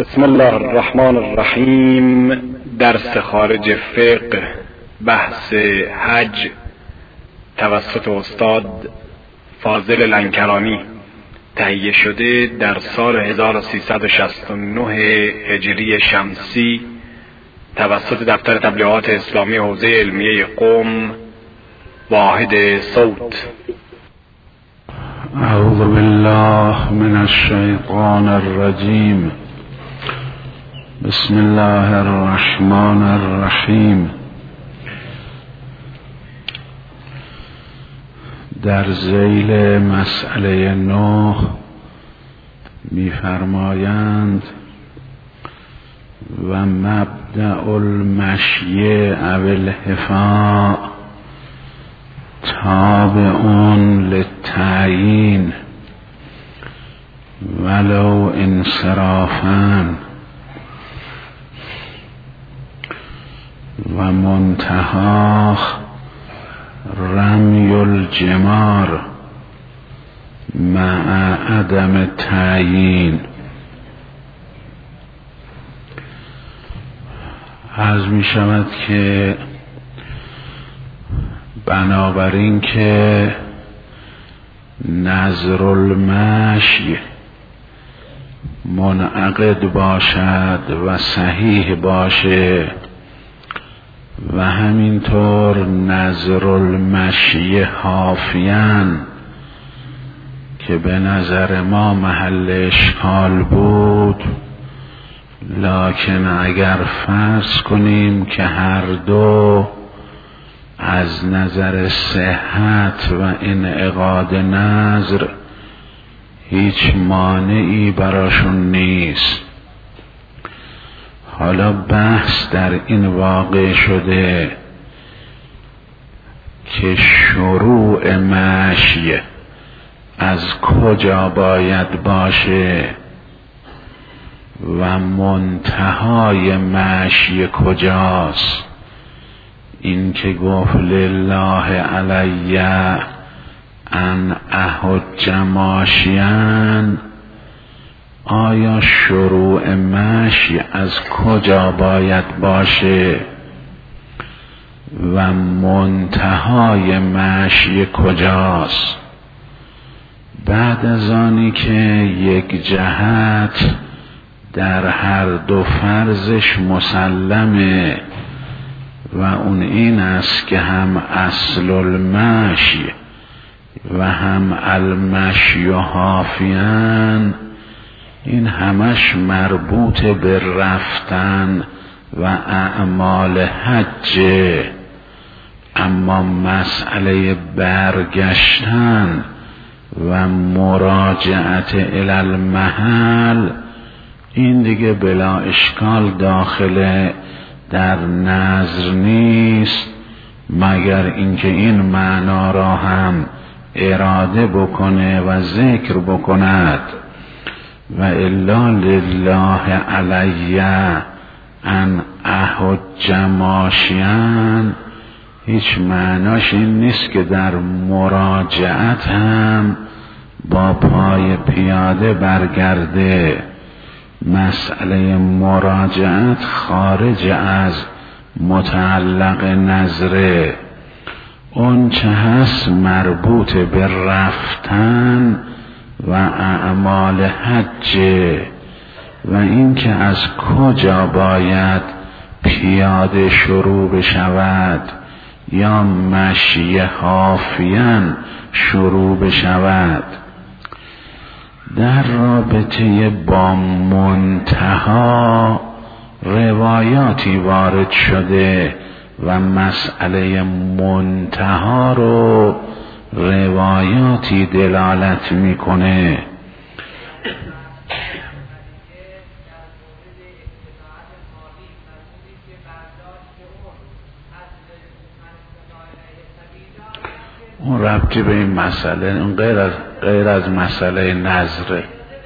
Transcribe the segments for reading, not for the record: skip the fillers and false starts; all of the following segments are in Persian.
بسم الله الرحمن الرحیم. درس خارج فقه، بحث حج توسط استاد فاضل لنکرانی، تهیه شده در سال 1369 هجری شمسی توسط دفتر تبلیغات اسلامی حوزه علمیه قم، واحد صوت. اعوذ بالله من الشیطان الرجیم. بسم الله الرحمن الرحیم. در ذیل مسئله 9 می‌فرمایند و مبدأ المشی او الحفاء تابع للتعیین ولو انصرافا و منتهاه رمی الجمار مع عدم التعیین. عرض می شود که بنابراین که نظر المشی منعقد باشد و صحیح باشه و همینطور نظر المشی حافیان که به نظر ما محل اشکال بود، لکن اگر فرض کنیم که هر دو از نظر صحت و انعقاد نظر هیچ مانعی براشون نیست، حالا بحث در این واقع شده که شروع مشی از کجا باید باشه و منتهای مشی کجاست. این که گفت لله علی ان احج ماشیان، آیا شروع مشی از کجا باید باشه و منتهای مشی کجاست؟ بعد از آنی که یک جهت در هر دو فرضش مسلمه و اون این است که هم اصل المشی و هم المشی حافیان، این همش مربوط به رفتن و اعمال حج، اما مسئله برگشتن و مراجعت الی المحل این دیگه بلا اشکال داخله در نظر نیست، مگر اینکه این معنا را هم اراده بکنه و ذکر بکند. و الا لله علی ان احج ماشیان هیچ معناش این نیست که در مراجعت هم با پای پیاده برگرده. مسئله مراجعت خارج از متعلق نظره، اون چه هست مربوط به رفتن و اعمال حج و این که از کجا باید پیاده شروع بشود یا مشی حافیان شروع بشود. در رابطه با منتها روایاتی وارد شده و مسئله منتها رو روایاتی دلالت میکنه. اون ربطی به این مسئله، اون غیر از مسئله نظره.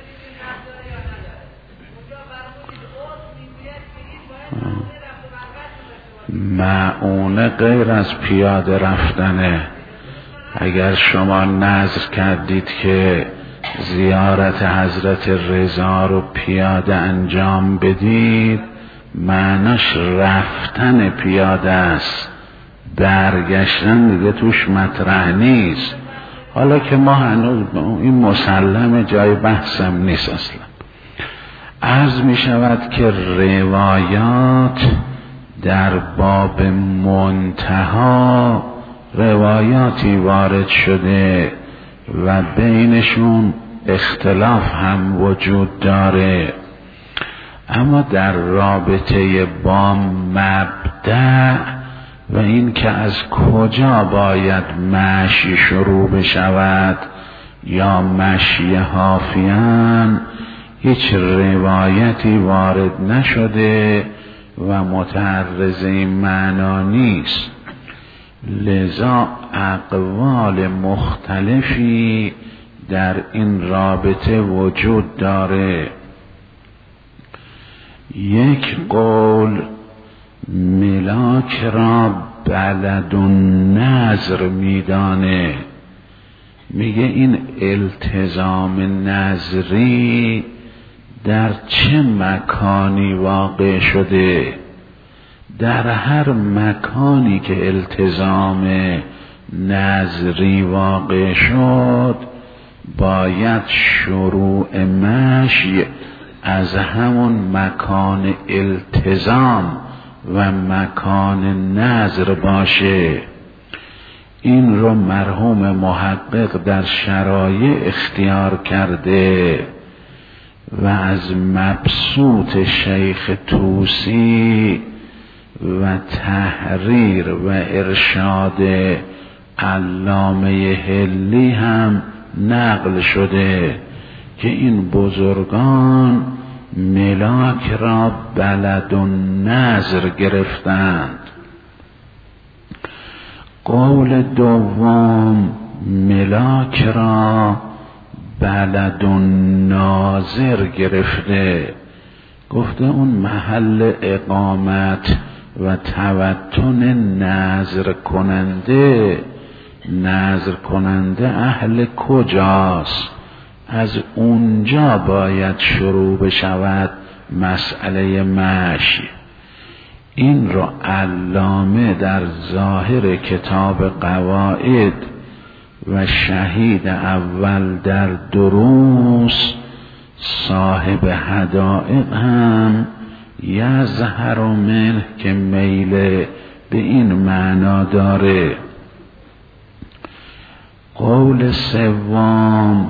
معونه غیر از پیاده رفتنه. اگر شما نظر کردید که زیارت حضرت رضا رو پیاده انجام بدید، معناش رفتن پیاده است، برگشتن دیگه توش مطرح نیست. حالا که ما هنوز این مسلم جای بحثم نیست اصلا. عرض می شود که روایات در باب منتها روایاتی وارد شده و بینشون اختلاف هم وجود داره، اما در رابطه با مبدأ و این که از کجا باید مشی شروع بشود یا مشی حافیان هیچ روایتی وارد نشده و متعرض این معنا نیست. لذا اقوال مختلفی در این رابطه وجود داره. یک قول ملاک را بلد النظر میدانه، میگه این التزام نظری در چه مکانی واقع شده. در هر مکانی که التزام نظری واقع شد باید شروع مشی از همون مکان التزام و مکان نظر باشه. این رو مرحوم محقق در شرایع اختیار کرده و از مبسوط شیخ طوسی و تحریر و ارشاد علامه حلی هم نقل شده که این بزرگان ملاک را بلد النظر گرفتند. قول دوم ملاک را بلد الناظر گرفته، گفته اون محل اقامت و توطن نظر کننده اهل کجاست، از اونجا باید شروع بشود مسئله مشی. این رو علامه در ظاهر کتاب قواعد و شهید اول در دروس صاحب حدائق هم یظهر منه که میل به این معنا داره. قول سوم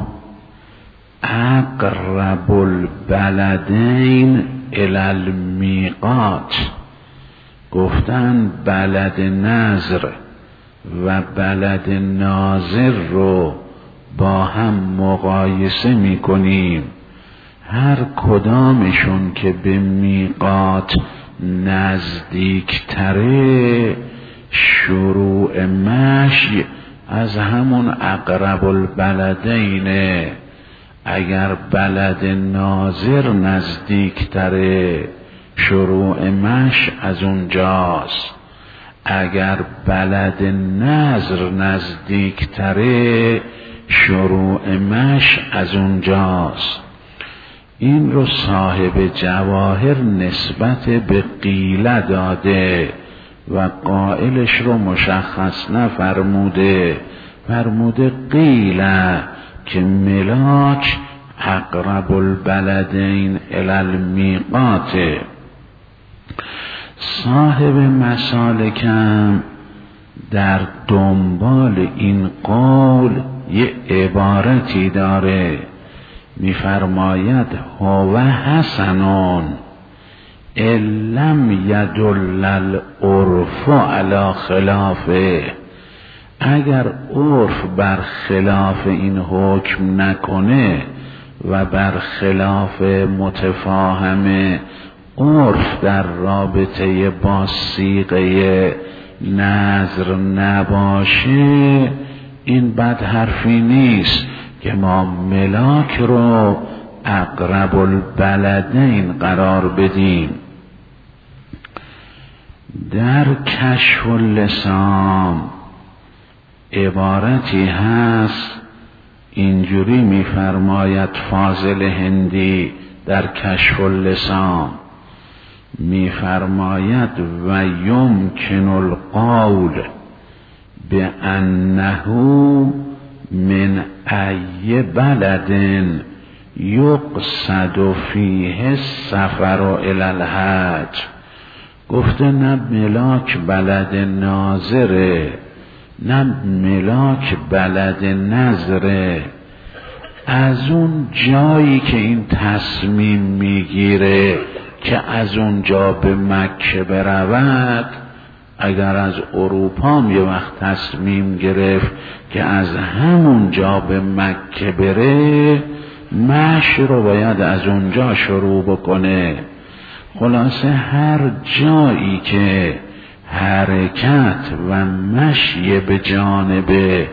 اقرب البلدین الی المیقات، گفتن بلد نظر و بلد ناظر رو با هم مقایسه می کنیم، هر کدامشون که به میقات نزدیکتره شروع مشی از همون اقرب البلدینه. اگر بلد ناظر نزدیکتره شروع مشی از اونجاست، اگر بلد نظر نزدیکتره شروع مشی از اونجاست. این رو صاحب جواهر نسبت به قیله داده و قائلش رو مشخص نفرموده، فرموده قیله که ملاک اقرب البلدین الی المیقات. صاحب مسالکم در دنبال این قول یه عبارتی داره، میفرماید هو حسنون لم یدل العرف علی خلافه. اگر عرف بر خلاف این حکم نکنه و بر خلاف متفاهم عرف در رابطه با صیغه نظر نباشه، این بد حرفی نیست که ما ملاک رو اقرب البلدین قرار بدیم. در کشف اللسان عبارتی هست، اینجوری میفرماید فاضل هندی در کشف اللسان، میفرماید و یمکن القول بأنه من ای بلد یقصد فیه السفر الی الحج. گفته نه ملاک بلد ناظره، نه ملاک بلد نظره، از اون جایی که این تصمیم میگیره که از اونجا به مکه برود، اگر از اروپا یه وقت تصمیم گرفت که از همون جا به مکه بره، مشی رو باید از اونجا شروع بکنه. خلاصه هر جایی که حرکت و مشی به جانب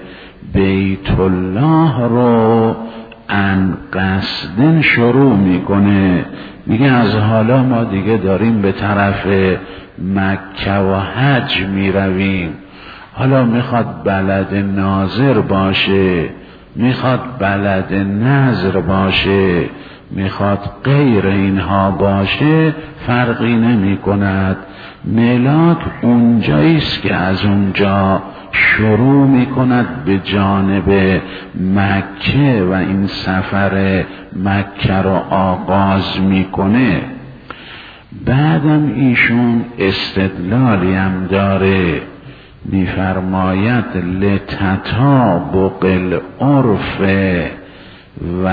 بیت الله رو ان قصدن شروع میکنه، میگه از حالا ما دیگه داریم به طرف مکه و حج میرویم. حالا میخواد بلد ناظر باشه، میخواد بلد نظر باشه، میخواد غیر اینها باشه، فرقی نمی کند. ملاک اونجاییست که از اونجا شروع میکند به جانب مکه و این سفر مکه رو آغاز میکنه. بعدم ایشون استدلالی هم داره، میفرماید لتطابق العرف و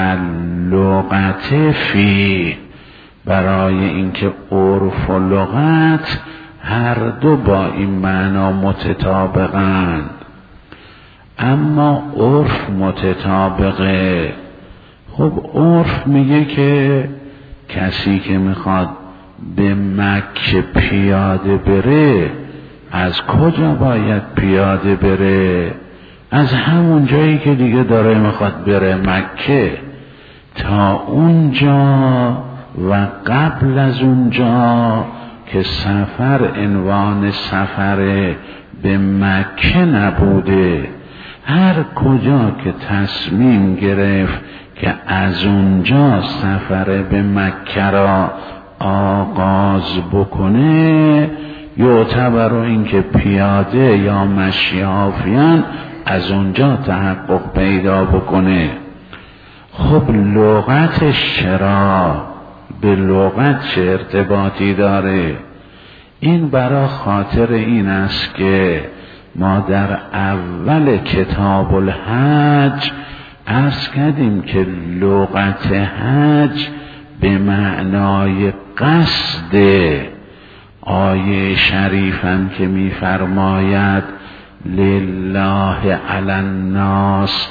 لغت فی، برای اینکه عرف و لغت هر دو با این معنا متطابقند. اما عرف متطابقه. خب عرف میگه که کسی که میخواد به مکه پیاده بره، از کجا باید پیاده بره؟ از همون جایی که دیگه داره میخواد بره مکه، تا اونجا و قبل از اونجا که سفر عنوان سفر به مکه نبوده، هر کجا که تصمیم گرفت که از اونجا سفر به مکه را آغاز بکنه، یعتبر این که پیاده یا مشیافیان از اونجا تحقق پیدا بکنه. خب لغتش چرا؟ به لغت چه ارتباطی داره؟ این برای خاطر این است که ما در اول کتاب الحج عرض کردیم که لغت حج به معنای قصد. آیه شریفم که میفرماید لله علی الناس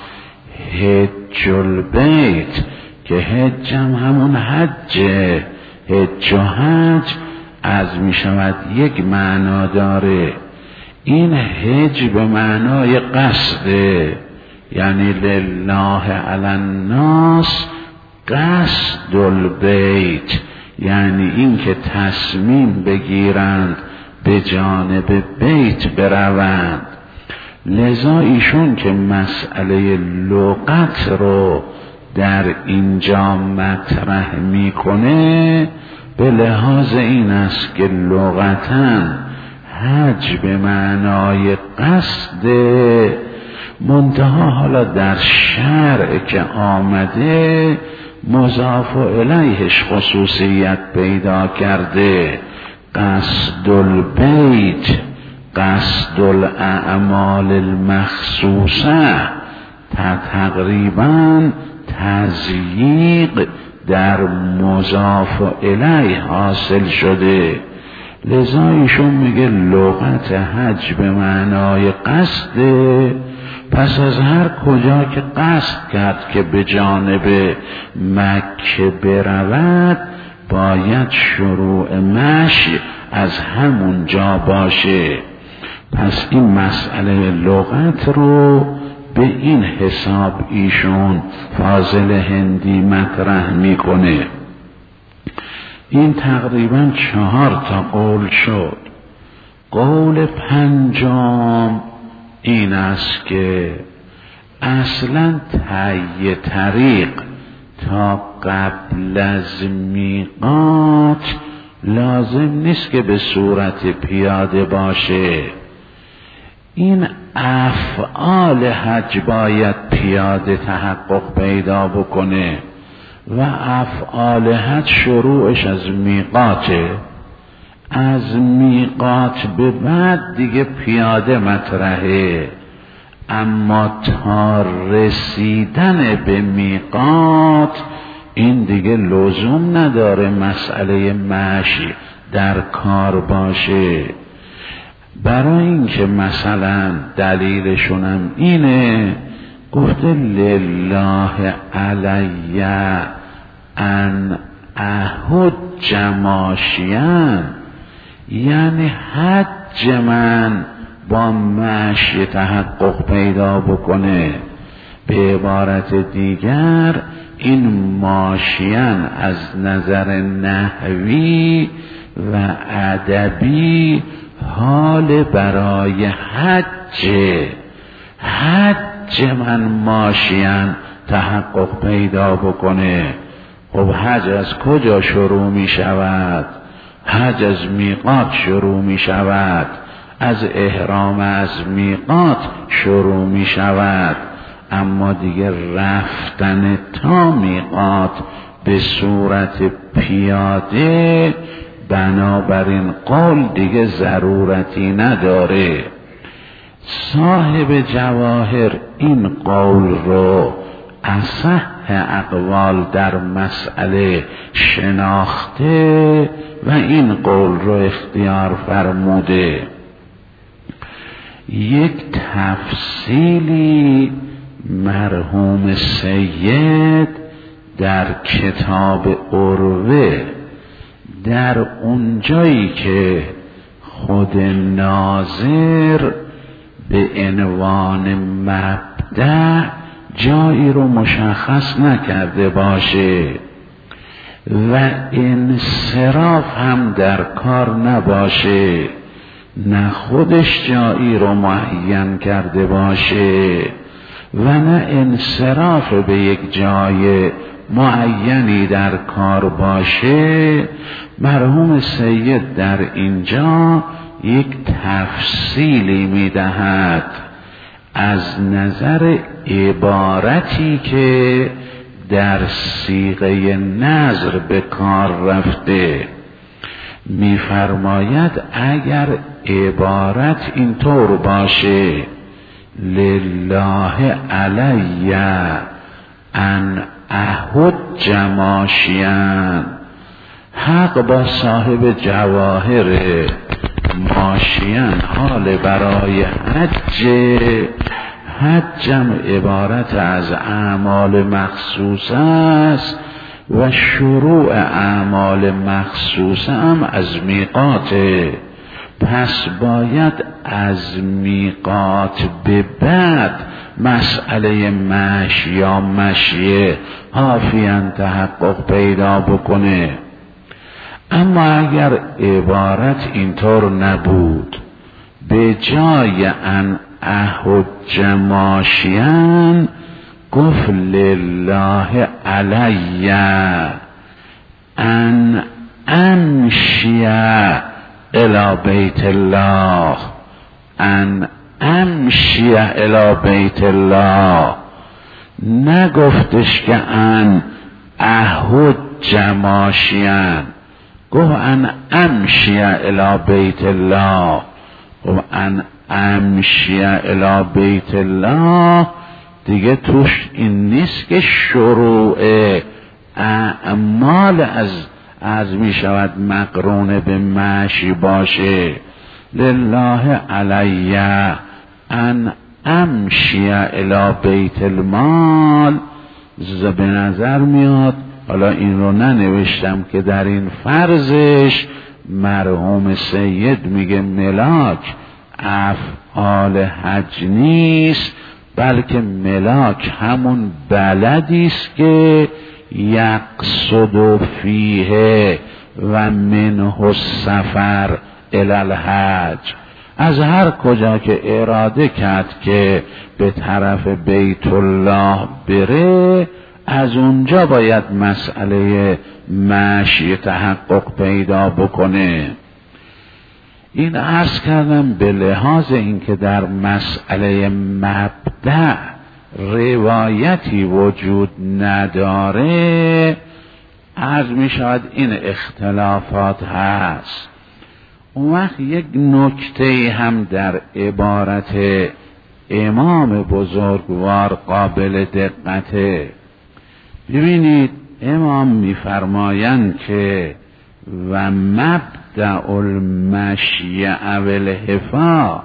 حج البیت، که حج همون حجه، حج و حج از می شود یک معنا داره. این حج به معنای قصده، یعنی لله علی الناس قصد البیت، یعنی این که تصمیم بگیرند به جانب بیت بروند. لذا ایشون که مسئله لغت رو در اینجا مطرح میکنه، به لحاظ این است که لغتاً حج به معنای قصد، منتها حالا در شرع که آمده مضاف الیهش خصوصیت پیدا کرده. قصد البیت، قصد الاعمال المخصوصه، تقریبا تضییق در مضاف الیه حاصل شده. لذا ایشون میگه لغت حج به معنای قصده، پس از هر کجا که قصد کرد که به جانب مکه برود، باید شروع مشی از همون جا باشه. پس این مسئله لغت رو به این حساب ایشون فاضل هندی مطرح میکنه. این تقریبا 4 قول شد. قول پنجم این است که اصلا طی طریق تا قبل از میقات لازم نیست که به صورت پیاده باشه. این افعال حج باید پیاده تحقق پیدا بکنه و افعال حج شروعش از میقاته. از میقات به بعد دیگه پیاده مطرحه، اما تا رسیدن به میقات این دیگه لزوم نداره مسئله مشی در کار باشه. برای اینکه مثلا دلیلشونم اینه، گفته لله علی ان احج ماشیان، یعنی حج من با مشی تحقق پیدا بکنه. به عبارت دیگر این ماشیان از نظر نحوی و ادبی حال برای حج من ماشیان تحقق پیدا بکنه. خب حج از کجا شروع می شود؟ حج از میقات شروع می شود، از احرام از میقات شروع می شود، اما دیگه رفتن تا میقات به صورت پیاده بنابراین قول دیگه ضرورتی نداره. صاحب جواهر این قول رو اصح اقوال در مسئله شناخته و این قول رو اختیار فرموده. یک تفصیلی مرحوم سید در کتاب عروه، در اونجایی که خود ناظر به عنوان مبدأ جایی رو مشخص نکرده باشه و انصراف هم در کار نباشه، نه خودش جایی رو معین کرده باشه و نه انصراف به یک جای معینی در کار باشه، مرحوم سید در اینجا یک تفصیلی میدهد از نظر عبارتی که در صیغه نظر به کار رفته. میفرماید اگر عبارت اینطور باشه لله علی ان احج ماشیان، حق با صاحب جواهر ماشیان حال برای حجم عبارت از اعمال مخصوص است و شروع اعمال مخصوص هم از میقاته، پس باید از میقات به بعد مسئله مشی یا مشیه حافیاً تحقق پیدا بکنه. اما اگر عبارت اینطور نبود، به جای ان احج ماشیان گفت لله علی ان امشی الی بیت الله، ان امشی الی بیت الله، نگفتش که ان احج ماشیان، گفت ان امشی الی بیت الله. گفت ان امشی الی بیت الله دیگه توش این نیست که شروع اعمال از می شود مقرون به مشی باشه. لله علی ان امشی الی بیت المال، به نظر میاد، حالا این رو ننوشتم که در این فرضش مرحوم سید میگه ملاک افعال حج نیست، بلکه ملاک همون بلدیست که یقصد فیه و منه السفر الی الحج، از هر کجا که اراده کرد که به طرف بیت الله بره، از اونجا باید مسئله مشی تحقق پیدا بکنه. این عرض کردم به لحاظ اینکه در مسئله مبدأ روایتی وجود نداره، عرض می شود این اختلافات هست. اون وقت یک نکته هم در عبارت امام بزرگوار قابل دقته. ببینید امام میفرمایند که و مبدأ المشی او الحفا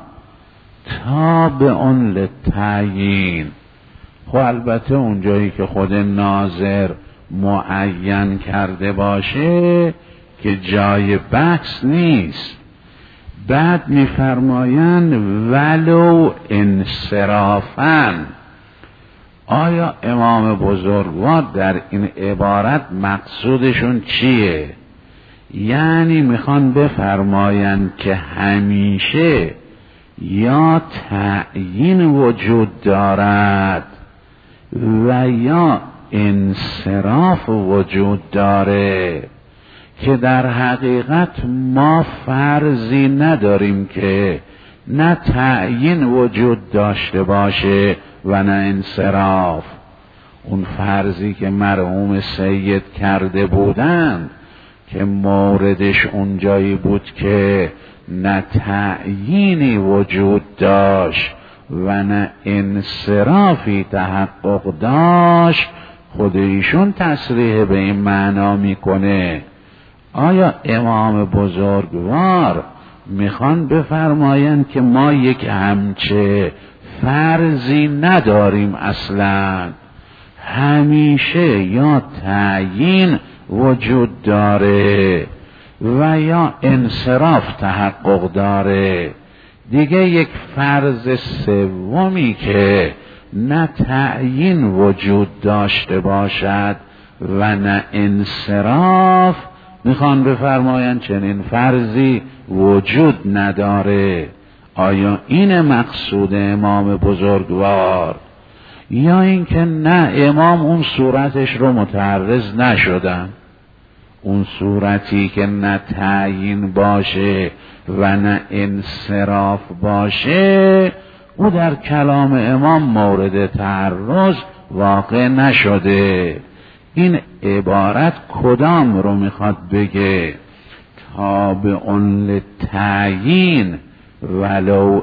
تابع للتعیین. خب البته اونجایی که خود ناظر معین کرده باشه که جای بحث نیست. بعد میفرمایند ولو انصرافاً. آیا امام بزرگوار در این عبارت مقصودشون چیه؟ یعنی میخوان بفرمایند که همیشه یا تعیین وجود دارد و یا انصراف وجود داره، که در حقیقت ما فرضی نداریم که نه تعیین وجود داشته باشه و نه انصراف. اون فرضی که مرحوم سید کرده بودند که موردش اونجایی بود که نه تعیینی وجود داشت و نه انصرافی تحقق داشت، خود ایشون تصریح به این معنا میکنه. آیا امام بزرگوار میخوان بفرمایند که ما یک همچه فرضی نداریم اصلا، همیشه یا تعیین وجود داره و یا انصراف تحقق داره؟ دیگه یک فرض سومی که نه تعیین وجود داشته باشد و نه انصراف، میخوان بفرمایند چنین فرضی وجود نداره. آیا این مقصود امام بزرگوار؟ یا اینکه نه امام اون صورتش رو متعرض نشدن، اون صورتی که نه تعیین باشه و نه انصراف باشه او در کلام امام مورد تعرض واقع نشده. این عبارت کدام رو میخواد بگه؟ تابع للتعیین ولو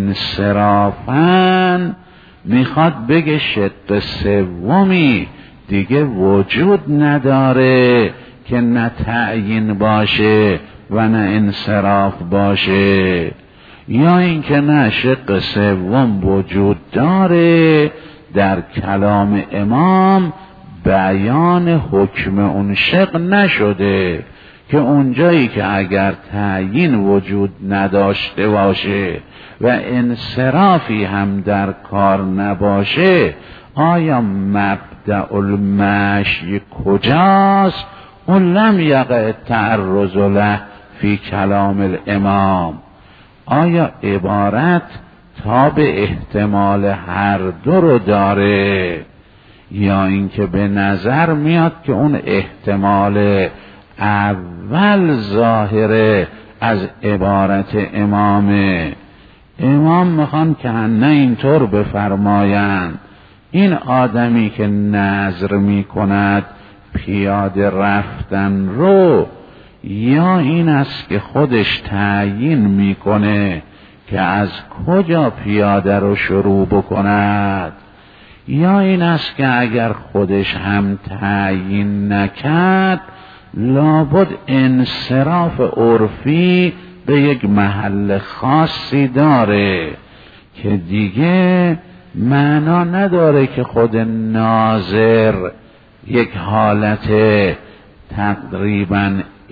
انصرافاً، میخواد بگه شق سومی دیگه وجود نداره که نه تعیین باشه و نه انصراف باشه، یا اینکه نه شق سوم وجود داره، در کلام امام بیان حکم اون شق نشده که اونجایی که اگر تعیین وجود نداشته باشه و انصرافی هم در کار نباشه، آیا مبدأ المشی کجاست؟ اون لم یقع تعرض له فی کلام الامام. آیا عبارت تا به احتمال هر دو رو داره، یا اینکه به نظر میاد که اون احتمال اول ظاهره از عبارت امامه؟ امام میخوان که نه اینطور بفرمایند این آدمی که نظر میکند پیاده رفتن رو، یا این است که خودش تعیین میکنه که از کجا پیاده رو شروع بکند، یا این است که اگر خودش هم تعیین نکرد لابد انصراف عرفی به یک محل خاصی داره که دیگه معنا نداره که خود ناظر یک حالت تقریبا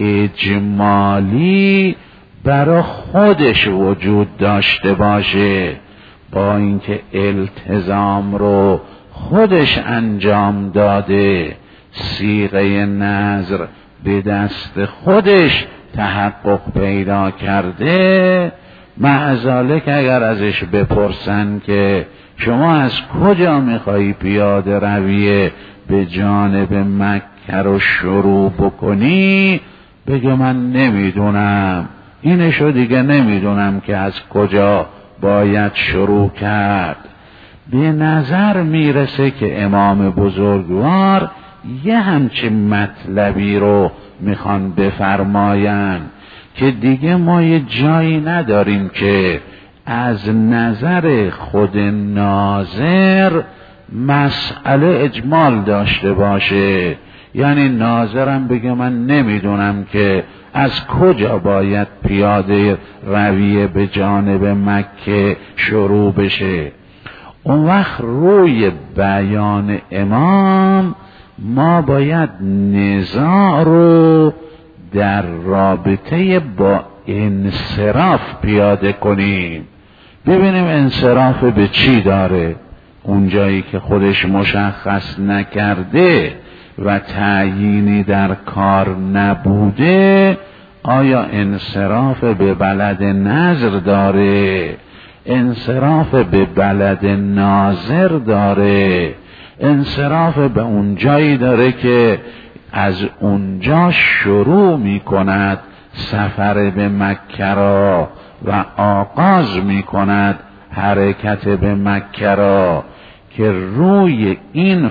اجمالی برای خودش وجود داشته باشه، با اینکه التزام رو خودش انجام داده، صیغه نظر به دست خودش تحقق پیدا کرده، معذالک اگر ازش بپرسن که شما از کجا میخوایی پیاده روی به جانب مکه رو شروع بکنی، بگه من نمیدونم، اینشو دیگه نمیدونم که از کجا باید شروع کرد. به نظر میرسه که امام بزرگوار یه همچین مطلبی رو میخوان بفرماین که دیگه ما یه جایی نداریم که از نظر خود ناظر مسئله اجمال داشته باشه. یعنی ناظرم بگه من نمیدونم که از کجا باید پیاده رویه به جانب مکه شروع بشه. اون وقت روی بیان امام ما باید نزاع رو در رابطه با انصراف پیاده کنیم، ببینیم انصراف به چی داره. اونجایی که خودش مشخص نکرده و تعیینی در کار نبوده، آیا انصراف به بلد نظر داره، انصراف به بلد ناظر داره، انصراف به اون جایی داره که از اونجا شروع می کند سفر به مکه را و آغاز می کند حرکت به مکه را، که روی این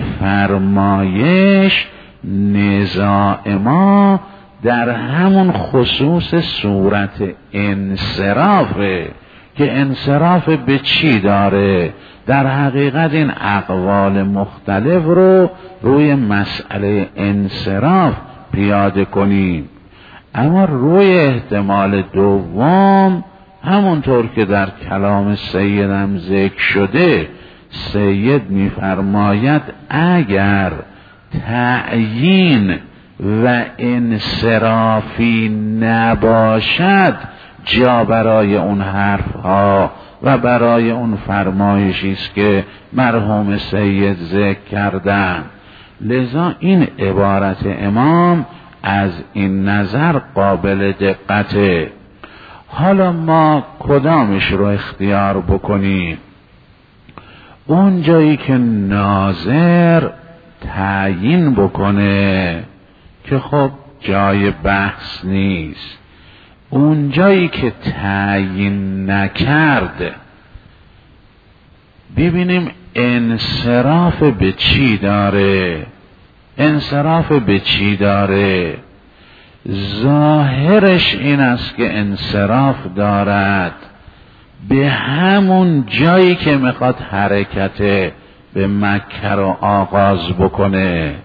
فرمایش نزاع ما در همون خصوص صورت انصرافه که انصراف به چی داره. در حقیقت این اقوال مختلف رو روی مسئله انصراف پیاده کنیم. اما روی احتمال دوم، همونطور که در کلام سیدم ذکر شده، سید می‌فرماید اگر تعیین و انصرافی نباشد جا برای اون حرفها و برای اون فرمایشی است که مرحوم سید ذکر کردن. لذا این عبارت امام از این نظر قابل دقته. حالا ما کدامش رو اختیار بکنیم؟ اون جایی که ناظر تعیین بکنه که خب جای بحث نیست. اون جایی که تعیین نکرد، ببینیم انصراف به چی داره. انصراف به چی داره؟ ظاهرش این است که انصراف دارد به همون جایی که میخواد حرکت به مکه رو آغاز بکنه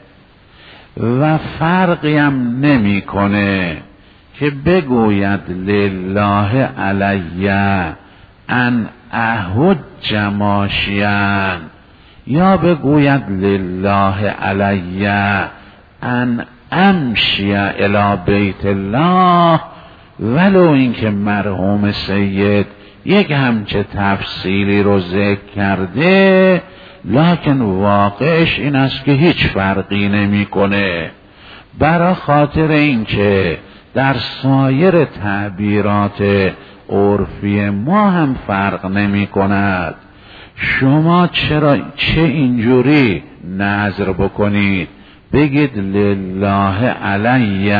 و فرقی هم نمی کنه که بگوید لله علی ان احج ماشیان یا بگوید لله علی ان امشی الی بیت الله، ولو اینکه مرحوم سید یک همچه تفصیلی رو ذکر کرده، لکن واقعش این است که هیچ فرقی نمیکنه. برای خاطر اینکه در سایر تعبیرات عرفی ما هم فرق نمی کند. شما چه اینجوری نظر بکنید بگید لله علی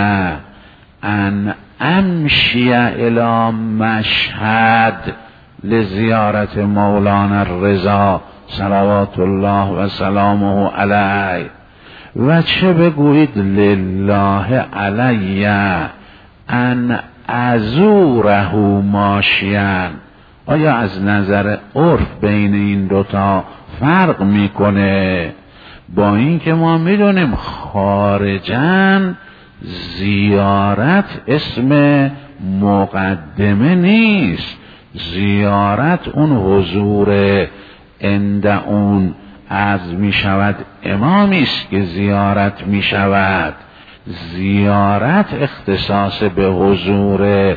ان امشی الی مشهد لزیارت مولانا الرضا صلوات الله و سلامه علیه، و چه بگویید لله علی ان ازوره ماشیان. آیا از نظر عرف بین این دوتا فرق میکنه؟ با این که ما میدونیم خارجاً زیارت اسم مقدمه نیست، زیارت اون حضور عند اون عرض می شود امامی است که زیارت می شود. زیارت اختصاص به حضور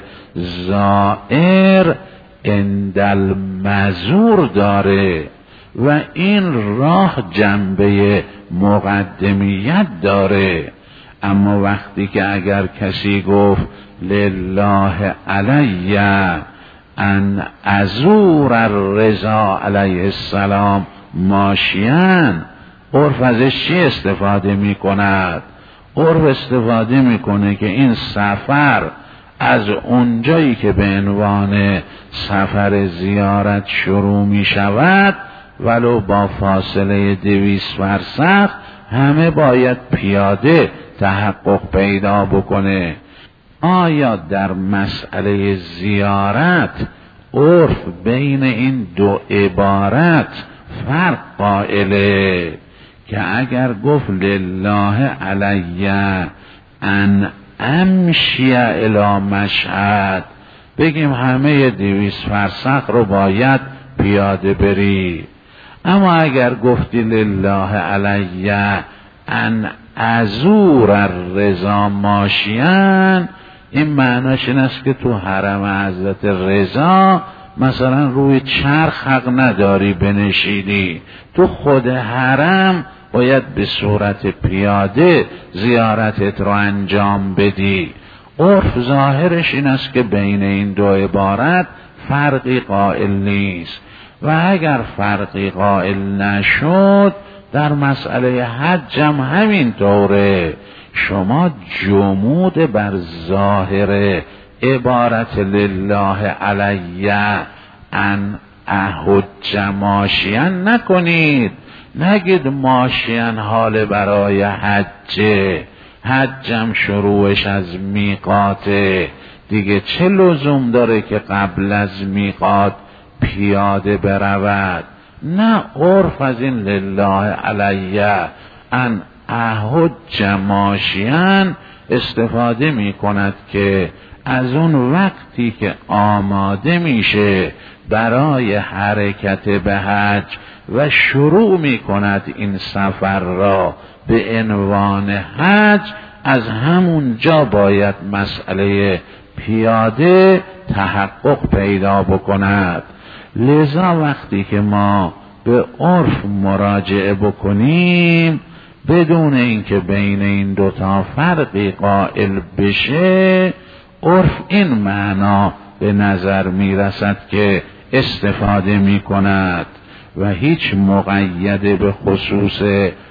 زائر عند المزور داره و این راه جنبه مقدمیت داره. اما وقتی که اگر کسی گفت لله علی ان ازور الرضا علیه السلام ماشیان. عرف ازش چی استفاده می کند؟ عرف استفاده می کنه که این سفر از اونجایی که به عنوان سفر زیارت شروع می شود ولو با فاصله 200 فرسخ همه باید پیاده تحقق پیدا بکنه. آیا در مسئله زیارت عرف بین این دو عبارت فرق قائله؟ که اگر گفت لله علی ان امشی الی مشهد، بگیم همه 200 فرسخ رو باید پیاده بری. اما اگر گفتی لله علی ان ازور الرضا ماشیان، این معناش این است که تو حرم حضرت رضا مثلا روی چرخ حق نداری بنشینی، تو خود حرم باید به صورت پیاده زیارتت رو انجام بدی. عرف ظاهرش این است که بین این دو عبارت فرقی قائل نیست و اگر فرقی قائل نشد در مسئله حج هم همین طوره. شما جمود بر ظاهر عبارت لله علی ان احج ماشیان نکنید، نگید ماشیان حال برای حجه، حجم شروعش از میقاته، دیگه چه لزوم داره که قبل از میقات پیاده برود؟ نه، عرف از این لله علی ان احج ماشیان استفاده می کند که از اون وقتی که آماده میشه برای حرکت به حج و شروع می کند این سفر را به عنوان حج، از همون جا باید مسئله پیاده تحقق پیدا بکند. لذا وقتی که ما به عرف مراجعه بکنیم بدون اینکه بین این دوتا فرقی قائل بشه، عرف این معنا به نظر می رسد که استفاده می کند و هیچ مقید به خصوص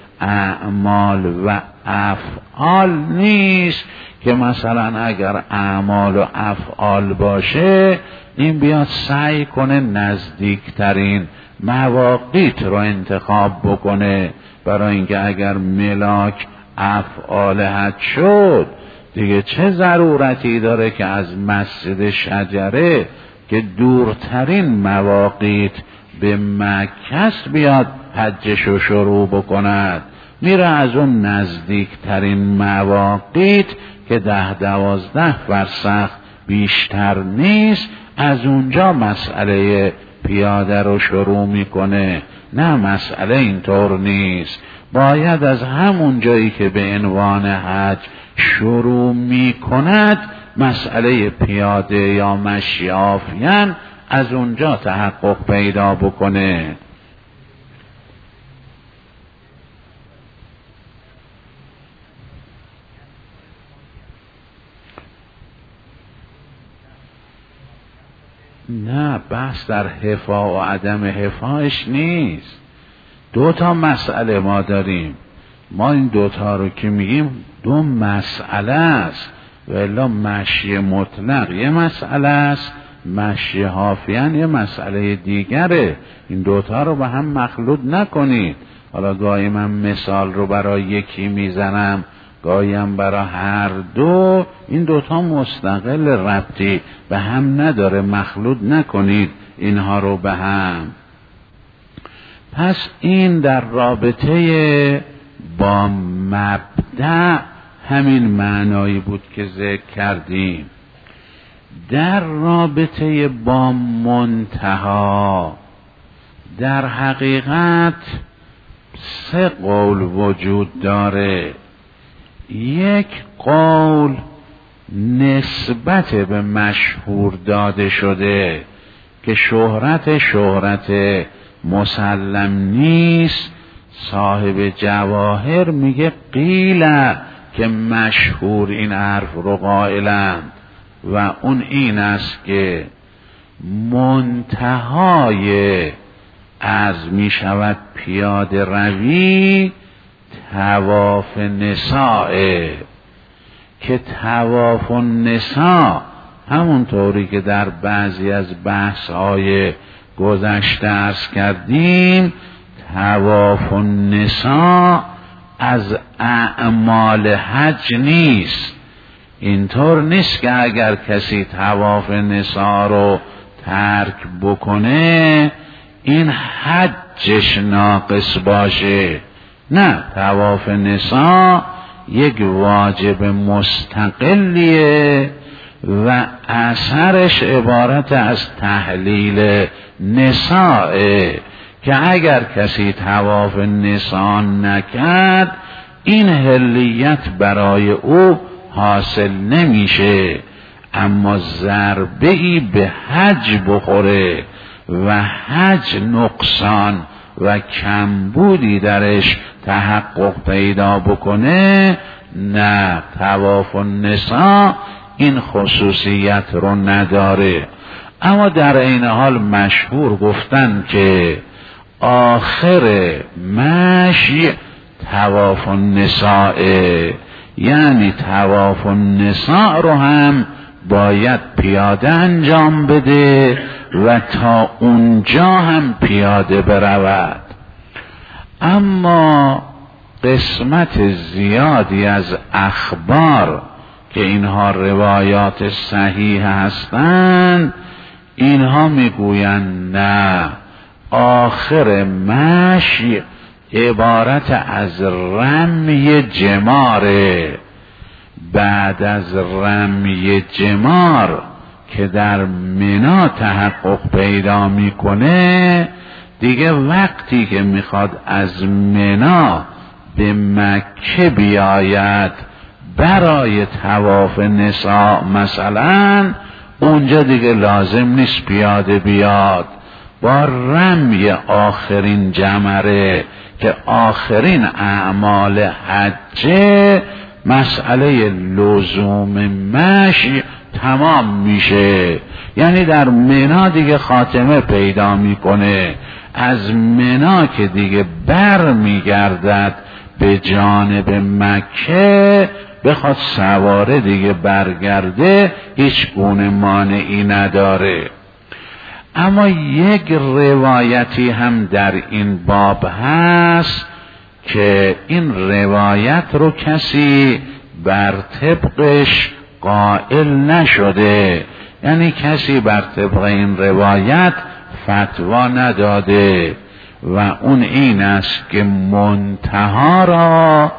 اعمال و افعال نیست که مثلا اگر اعمال و افعال باشه این بیاد سعی کنه نزدیکترین مواقیت رو انتخاب بکنه، برای اینکه اگر ملاک افعال حج شد دیگه چه ضرورتی داره که از مسجد شجره که دورترین مواقیت به مکه بیاد حجش رو شروع بکند، میره از اون نزدیکترین مواقیت که 10-12 فرسخ بیشتر نیست از اونجا مسئله پیاده رو شروع میکنه. نه، مسئله اینطور نیست، باید از همون جایی که به عنوان حج شروع میکند مسئله پیاده یا مشی عافیان از اونجا تحقق پیدا بکنه. نه، بحث در حفا و عدم حفاش نیست. 2 مسئله ما داریم، ما این 2 رو که میگیم 2 مسئله است، ولی مشی مطلق یه مسئله است، مشی حافیان یه مسئله دیگره. این 2 رو به هم مخلوط نکنید. حالا گاهی من مثال رو برای یکی میزنم، گاهی هم برای هر دو. این 2 مستقل ربطی به هم نداره، مخلوط نکنید اینها رو به هم. پس این در رابطه با مبدأ همین معنایی بود که ذکر کردیم. در رابطه با منتها در حقیقت 3 قول وجود داره. یک قول نسبت به مشهور داده شده که شهرت مسلم نیست. صاحب جواهر میگه قیل که مشهور این حرف رو قائلند و اون این است که منتهای از می شود پیاده روی طواف نسائه، که طواف النساء همونطوری که در بعضی از بحث‌های گذشته عرض کردیم، طواف النساء از اعمال حج نیست. اینطور نیست که اگر کسی طواف نساء رو ترک بکنه این حجش ناقص باشه. نه، طواف نساء یک واجب مستقلیه و اثرش عبارت از تحلیل نسائه، که اگر کسی طواف نساء نکرد این حلیت برای او حاصل نمیشه، اما ضربه‌ای به حج بخوره و حج نقصان و کمبودی درش تحقق پیدا بکنه، نه، طواف النساء این خصوصیت رو نداره. اما در این حال مشهور گفتن که آخر مشی طواف النساء، یعنی طواف النساء رو هم باید پیاده انجام بده و تا اونجا هم پیاده برود. اما قسمت زیادی از اخبار که اینها روایات صحیح هستند، اینها میگویند نه، آخر مشی عبارت از رمی جماره. بعد از رمی جمار که در منی تحقق پیدا میکنه، دیگه وقتی که میخواد از منی به مکه بیاید برای طواف نساء مثلا، اونجا دیگه لازم نیست پیاده بیاد، با رمی آخرین جمره که آخرین اعمال حجه، مسئله لزوم مشی تمام میشه. یعنی در منی دیگه خاتمه پیدا میکنه، از منی که دیگه بر میگردد به جانب مکه، بخواد سواره دیگه برگرده هیچ گونه مانعی نداره. اما یک روایتی هم در این باب هست که این روایت رو کسی بر طبقش قائل نشده، یعنی کسی بر طبق این روایت فتوا نداده، و اون این است که منتها را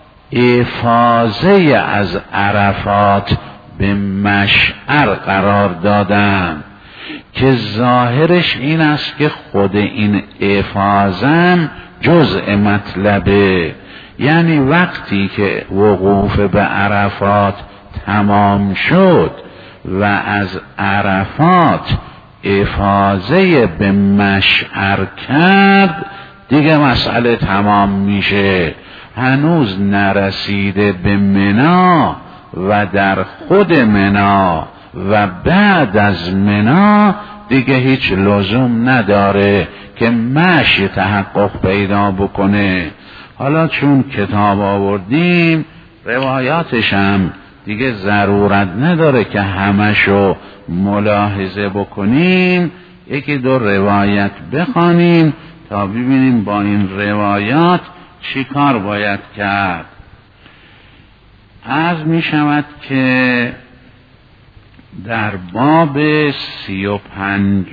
افاضه از عرفات به مشعر قرار دادن، که ظاهرش این است که خود این افاضه جزء مطلبه، یعنی وقتی که وقوف به عرفات تمام شد و از عرفات افاضه به مشعر کرد، دیگه مسئله تمام میشه. هنوز نرسیده به منی و در خود منی و بعد از منی دیگه هیچ لزوم نداره که مشی تحقق پیدا بکنه. حالا چون کتاب آوردیم روایاتش هم دیگه ضرورت نداره که همشو ملاحظه بکنیم، یکی دو روایت بخوانیم تا ببینیم با این روایات چی کار باید کرد. عرض می شود که در باب 35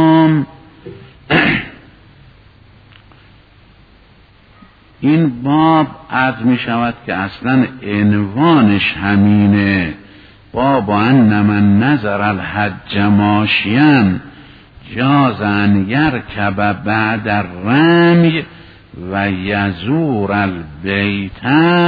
این باب عرض می شود که اصلا عنوانش همینه، باب ان من نظر الحج ماشیا جاز ان یرکب بعد الرمی و یزور البیت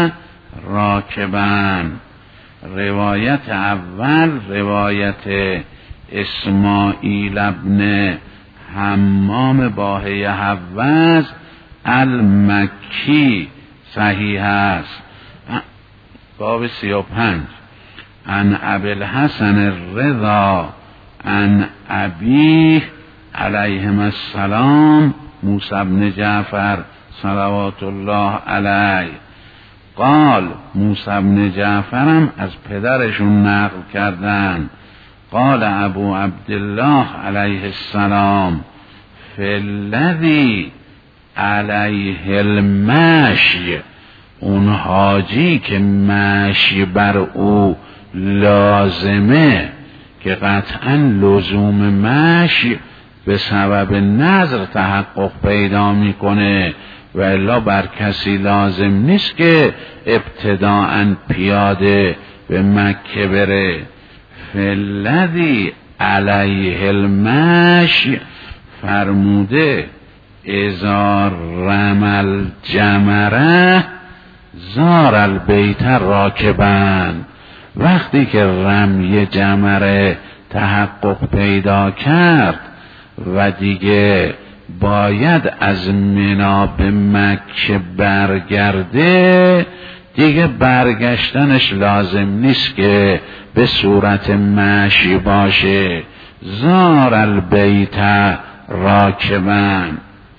راکبا. روایت اول روایت اسماعیل ابن حمام باهی حوز المکی صحیح است. باب 35 عن ابی الحسن الرضا عن ابیه علیهم السلام موسی بن جعفر صلوات الله علیه قال موسی بن جعفرم از پدرشون نقل کردن قال ابو عبدالله علیه السلام فالذی علیه المشی، اون حاجی که مشی بر او لازمه، که قطعا لزوم مشی به سبب نظر تحقق پیدا میکنه و الا بر کسی لازم نیست که ابتداءً پیاده به مکه بره. فالذی علیه المشی فرموده اذا رمل جمره زار البیت راکبن، وقتی که رمی جمره تحقق پیدا کرد و دیگه باید از منا به مکه برگرده، دیگه برگشتنش لازم نیست که به صورت مشی باشه. زار البیت راکبن.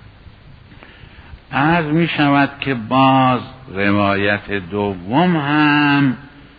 عرض می شود که باز روایت دوم هم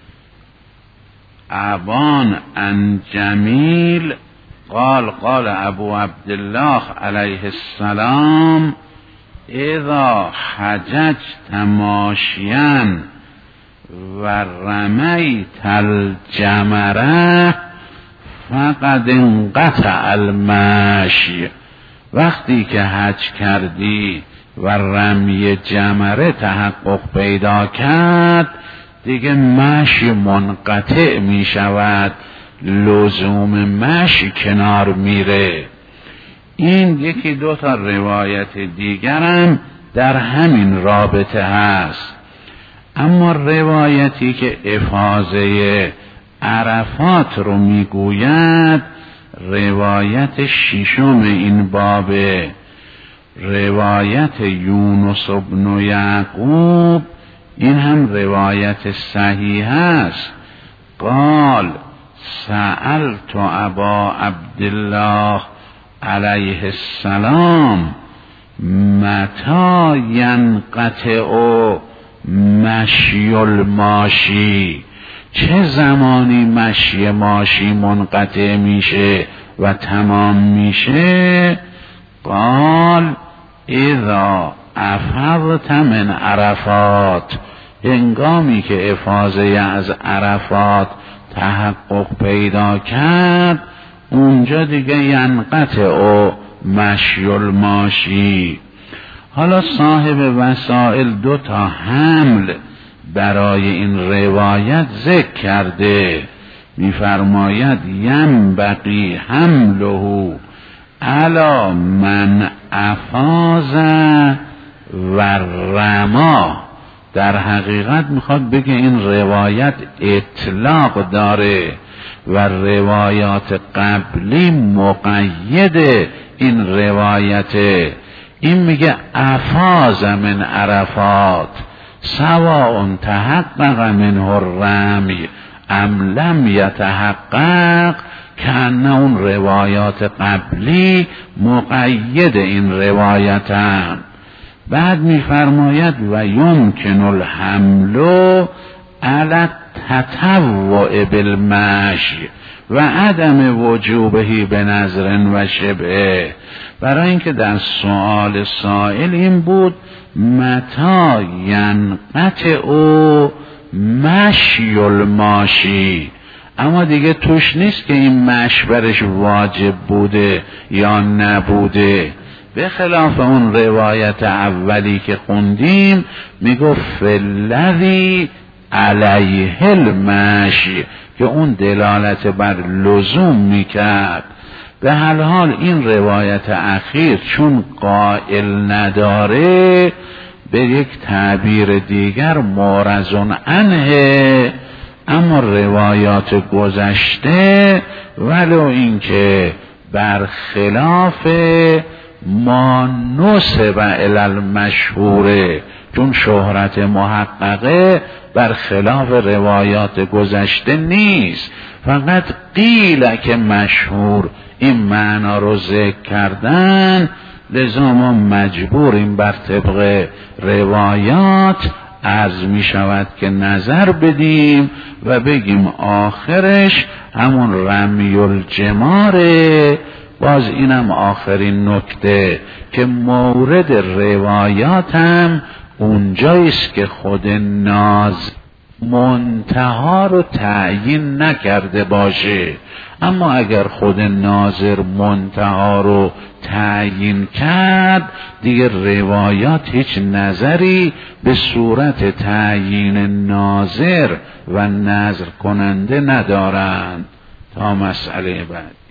ابان عن جمیل قال قال ابو عبدالله علیه السلام اذا حججت ماشیا و رمیت الجمره فقد انقطع المشی، وقتی که حج کردی و رمی جمره تحقق پیدا کرد دیگه مشی منقطع می شود، لزوم مشی کنار میره. این یکی دو تا روایت دیگرم در همین رابطه هست. اما روایتی که افاضه عرفات رو میگوید روایت ششم این بابه، روایت یونس بن یعقوب. این هم روایت صحیح است. قال سألت ابا عبدالله علیه السلام متى ینقطع مشی الماشی، چه زمانی مشی ماشی منقطع میشه و تمام میشه؟ قال اذا افضت من عرفات، هنگامی که افاضه از عرفات تحقق پیدا کرد اونجا دیگه ینقطع مشی الماشی. حالا صاحب وسائل دو تا حمل برای این روایت ذکر کرده، میفرماید ینبغی حمله علی من افاض و رما. در حقیقت میخواد بگه این روایت اطلاق داره و روایات قبلی مقید این روایته. این میگه افاض من عرفات سواء تحقق منه الرمی ام لم یتحقق، که اون روایات قبلی مقید این روایتن. بعد میفرماید و یمکن الحمل علی التطوع بالمشی و عدم وجوبه بنظر و شبه. برای اینکه در سؤال سائل این بود متى ینقطع مشی الماشی، اما دیگه توش نیست که این مشی برش واجب بوده یا نبوده. به خلاف اون روایت اولی که خوندیم میگفت فالذی علیه المشی، که اون دلالت بر لزوم میکرد. به هر حال این روایت اخیر چون قائل نداره به یک تعبیر دیگر معرض عنه، اما روایات گذشته ولو اینکه برخلاف ما نسب الی المشهوره، چون شهرت محققه برخلاف روایات گذشته نیست. فقط قیل که مشهور این معنا رو ذکر کردن، لذا ما مجبوریم بر طبق روایات عرض می شود که نظر بدیم و بگیم آخرش همون رمی الجماره. باز اینم آخرین نکته که مورد روایات هم اونجاییست که خود ناز منتها رو تعیین نکرده باشه، اما اگر خود ناظر منتها رو تعیین کرد دیگه روایات هیچ نظری به صورت تعیین ناظر و نظر کننده ندارند. تا مسئله بعد.